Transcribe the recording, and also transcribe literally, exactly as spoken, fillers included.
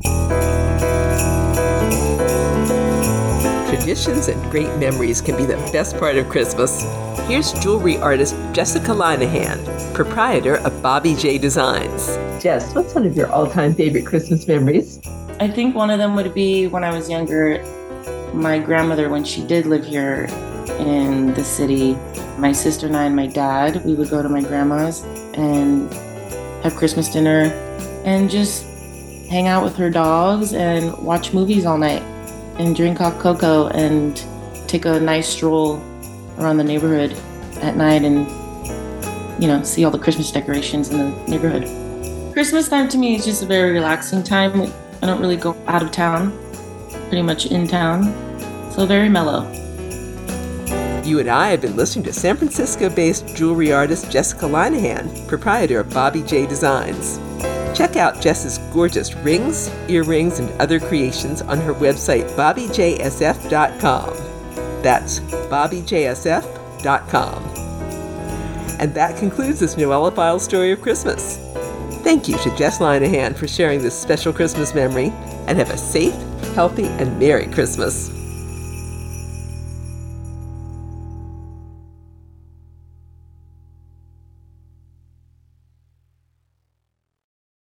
Traditions and great memories can be the best part of Christmas. Here's jewelry artist Jessica Linehan, proprietor of Bobby J Designs. Jess, what's one of your all-time favorite Christmas memories? I think one of them would be when I was younger. My grandmother, when she did live here in the city, my sister and I and my dad, we would go to my grandma's and have Christmas dinner and just hang out with her dogs and watch movies all night and drink hot cocoa and take a nice stroll around the neighborhood at night and, you know, see all the Christmas decorations in the neighborhood. Christmas time to me is just a very relaxing time. I don't really go out of town, pretty much in town, so very mellow. You and I have been listening to San Francisco-based jewelry artist Jessica Linehan, proprietor of Bobby J Designs. Check out Jess's gorgeous rings, earrings, and other creations on her website, bobby j s f dot com. That's bobby j s f dot com. And that concludes this Noella Files story of Christmas. Thank you to Jess Linehan for sharing this special Christmas memory, and have a safe, healthy, and Merry Christmas.